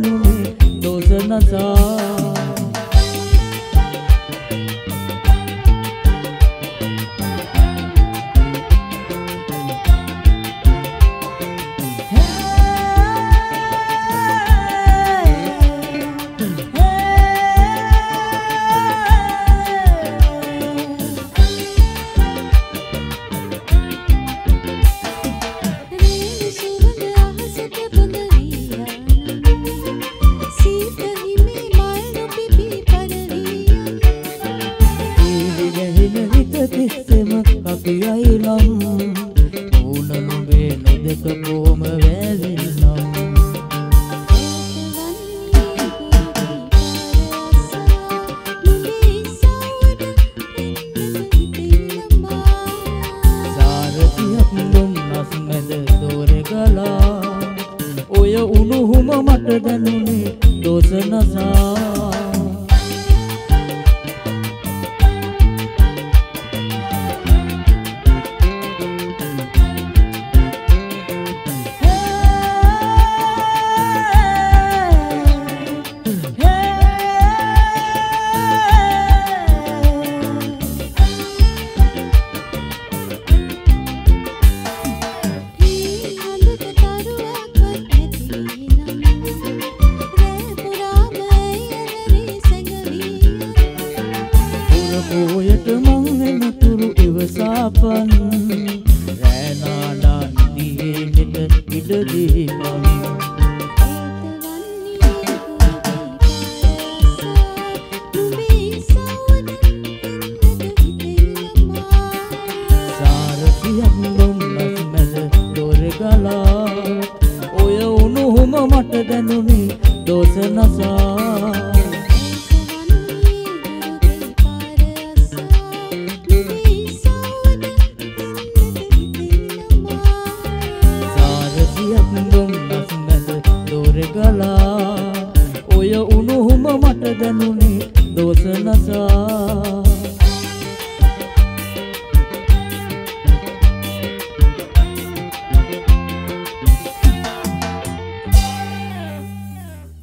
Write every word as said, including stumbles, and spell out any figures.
දැනුනේ දෝෂ නසා තිස්සෙම කපියයි නම් ඕන නොවේ නොදක කොම වැලිනම් සාරතියක් දුන්නස් මැද දෝරෙ ගලා ඔය උණුහුම මට දැනුනේ දෝෂ නසා ඔයට මං එනතුරු ඉවසාපන් රෑනාඩා නිදියේ නෙට ඉඩ දීපන් සාරතියක් දුන්නස් මැද දොර ගලා ඔය උණුහුම මට දැනුනේ දෝෂ නසා ගලා ඔය උණුහුම මට දැනුනේ දෝෂ නසා